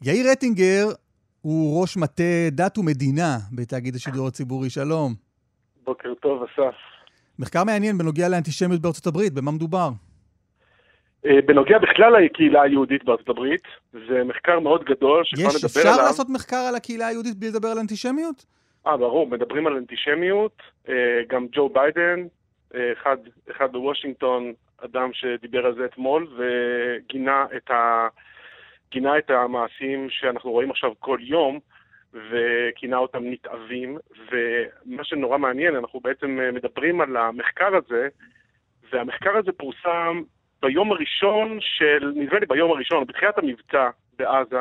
יאיר רטינגר הוא ראש מטה דת ומדינה בתאגיד השידור הציבורי. שלום. בוקר טוב, אסף. מחקר מעניין בנוגע לאנטישמיות בארצות הברית, במה מדובר? בנוגע בכלל לקהילה היהודית בארצות הברית, זה מחקר מאוד גדול שכבר נדבר עליו. אפשר לעשות מחקר על הקהילה היהודית בלי לדבר על אנטישמיות? ברור, מדברים על אנטישמיות, גם ג'ו ביידן, אחד בוושינגטון, אדם שדיבר על זה אתמול, וגינה את המעשים שאנחנו רואים עכשיו כל יום, וכינה אותם נתעבים, ומה שנורא מעניין, אנחנו בעצם מדברים על המחקר הזה, והמחקר הזה פורסם ביום הראשון נדמה לי ביום הראשון, בתחילת המבצע בעזה,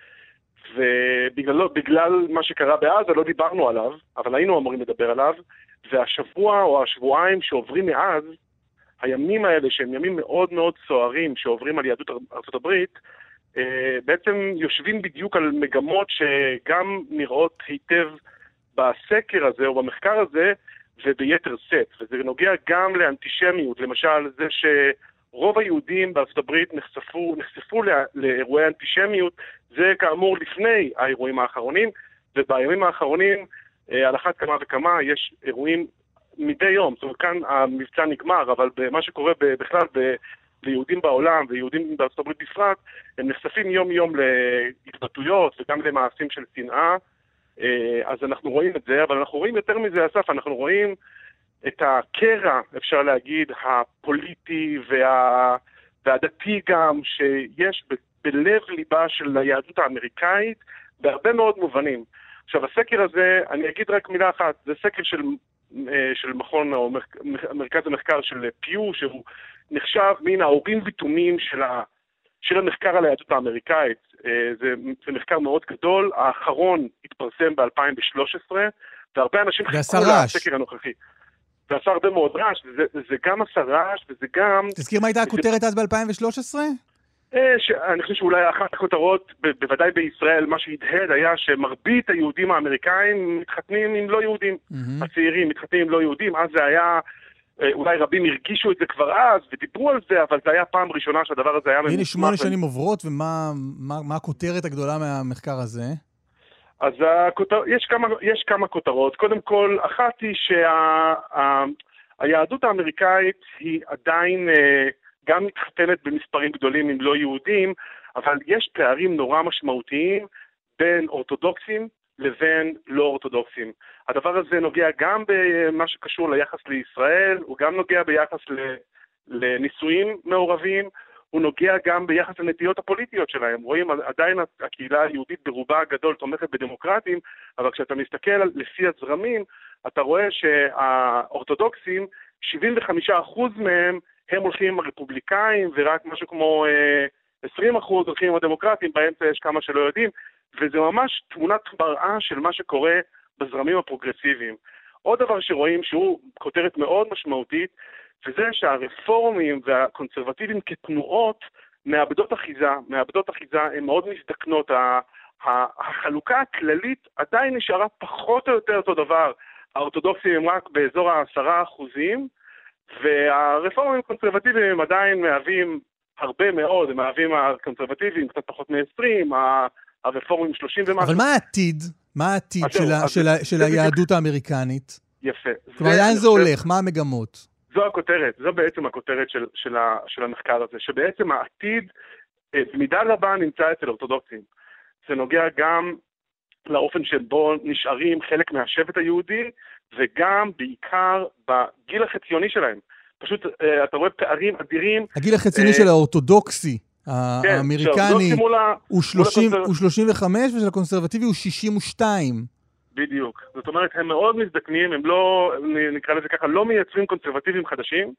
ובגלל מה שקרה בעזה לא דיברנו עליו, אבל היינו אמורים לדבר עליו, והשבוע או השבועיים שעוברים מאז, הימים האלה שהם ימים מאוד מאוד סוערים שעוברים על יהדות ארצות הברית, בעצם יושבים בדיוק על מגמות שגם נראות היטב בסקר הזה או במחקר הזה וביתר סט, וזה נוגע גם לאנטישמיות, למשל זה שרוב היהודים בארצות הברית נחשפו לאירועי אנטישמיות, זה כאמור לפני האירועים האחרונים, ובימים האחרונים על אחת כמה וכמה יש אירועים מדי יום, זאת אומרת כאן המבצע נגמר, אבל מה שקורה בכלל ליהודים בעולם ויהודים בארצות הברית בפרט, הם נחשפים יום יום להתבטאויות וגם למעשים של שנאה, אז אנחנו רואים את זה, אבל אנחנו רואים יותר מזה, אסף, אנחנו רואים את הקרע, אפשר להגיד, הפוליטי והדתי גם, שיש בלב ליבה של היהדות האמריקאית, בהרבה מאוד מובנים. עכשיו, הסקר הזה, אני אגיד רק מילה אחת, זה סקר של מכון או מרכז המחקר של פיו, שהוא נחשב מן ההורים ותומים של המחקר על היהדות האמריקאית. זה מחקר מאוד גדול, האחרון התפרסם ב-2013, והרבה אנשים חיכו לסקר הנוכחי. ועשה הרבה מאוד רעש, זה גם עשה רעש, וזה גם... תזכיר מה הייתה הכותרת אז ב-2013? אני חושב שאולי אחת הכותרות, בוודאי בישראל, מה שהתהד היה שמרבית היהודים האמריקאים מתחתנים עם לא יהודים. הצעירים מתחתנים עם לא יהודים, אז זה היה... אולי רבים הרגישו את זה כבר אז, ודיברו על זה, אבל זה היה פעם ראשונה שהדבר הזה היה... הנה 8 שנים עוברות, ומה הכותרת הגדולה מהמחקר הזה? אז יש כמה כותרות. קודם כל, אחת היא שהיהדות האמריקאית היא עדיין גם מתחתנת במספרים גדולים עם לא יהודים, אבל יש פערים נורא משמעותיים בין אורתודוקסים לבין לא אורתודוקסים. הדבר הזה נוגע גם במה שקשור ליחס לישראל, הוא גם נוגע ביחס לנישואים מעורבים, הוא נוגע גם ביחס לנטיות הפוליטיות שלהם. רואים עדיין הקהילה היהודית ברובה הגדול תומכת בדמוקרטים, אבל כשאתה מסתכל לפי הזרמים, אתה רואה שהאורתודוקסים, 75% מהם הם הולכים עם הרפובליקאים, ורק משהו כמו 20% הולכים עם הדמוקרטים, באמצע יש כמה שלא יודעים, וזה ממש תמונת מראה של מה שקורה בזרמים הפרוגרסיביים. עוד דבר שרואים שהוא כותרת מאוד משמעותית, וזה שהרפורמים והקונסרבטיבים כתנועות מאבדות אחיזה, הן מאוד מזדקנות. החלוקה הכללית עדיין נשארה פחות או יותר אותו דבר. האורתודוקסים הם רק באזור 10%, והרפורמים הקונסרבטיביים הם עדיין מהווים הרבה מאוד, הם מהווים הקונסרבטיביים קצת פחות מ-20, הרפורמים 30 ומשהו. אבל מה העתיד? מה העתיד של היהדות האמריקנית? יפה. כלומר, לאן זה הולך? מה המגמות? זו בעצם הכותרת של המחקר הזה, שבעצם העתיד במידה רבה נמצא אצל אורתודוקסים. זה נוגע גם לאופן שבו נשארים חלק מהשבט היהודי, וגם בעיקר בגיל החציוני שלהם. פשוט אתה רואה פערים אדירים. הגיל החציוני של האורתודוקסי האמריקני הוא 35, ושל הקונסרבטיבי הוא 62. בדיוק. זאת אומרת, הם מאוד מזדקנים, הם לא, נקרא לזה ככה, לא מייצרים קונסרבטיביים חדשים,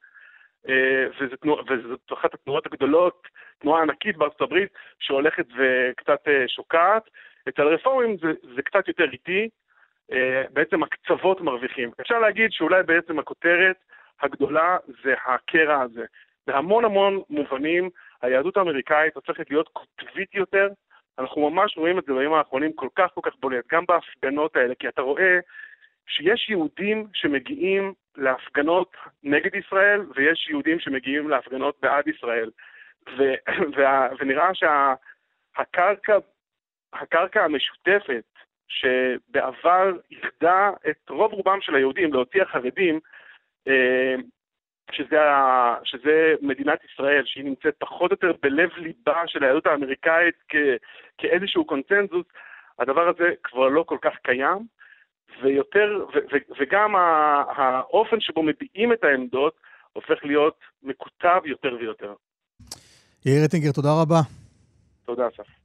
וזאת אחת התנועות הגדולות, תנועה ענקית בארצות הברית, שהולכת וקצת שוקעת. אצל הרפורמים זה קצת יותר איטי, בעצם הקצוות מרוויחים. אפשר להגיד שאולי בעצם הכותרת הגדולה זה הקרע הזה. בהמון המון מובנים, היהדות האמריקאית הופכת להיות קוטבית יותר, אנחנו ממש רואים את זה בימים האחרונים כל כך בולט, גם בהפגנות האלה, כי אתה רואה שיש יהודים שמגיעים להפגנות נגד ישראל, ויש יהודים שמגיעים להפגנות בעד ישראל. ונראה שהקרקע הקרקע המשותפת, שבעבר יחדה את רוב רובם של היהודים, להוציא החרדים, שזה מדינת ישראל, שהיא נמצאת פחות או יותר בלב ליבה של היהדות האמריקאית כאיזשהו קונצנזוס, הדבר הזה כבר לא כל כך קיים, וגם האופן שבו מביעים את העמדות הופך להיות מקוטב יותר ויותר. יאיר אטינגר, תודה רבה. תודה, אסף.